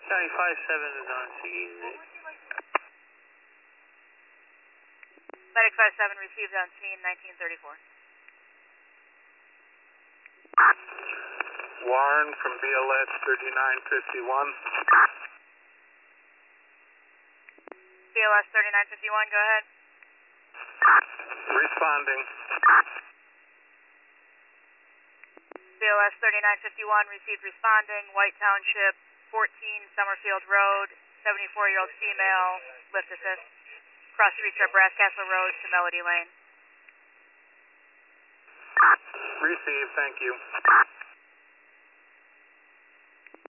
County 5-7 is on scene. Medic 5-7 received on scene, 1934. Warren from BLS 3951. BLS 3951, go ahead. Responding. BLS 3951 received responding, White Township, 14 Summerfield Road, 74-year-old female, lift assist. Cross streets are Brass Castle Road to Melody Lane. Received, thank you.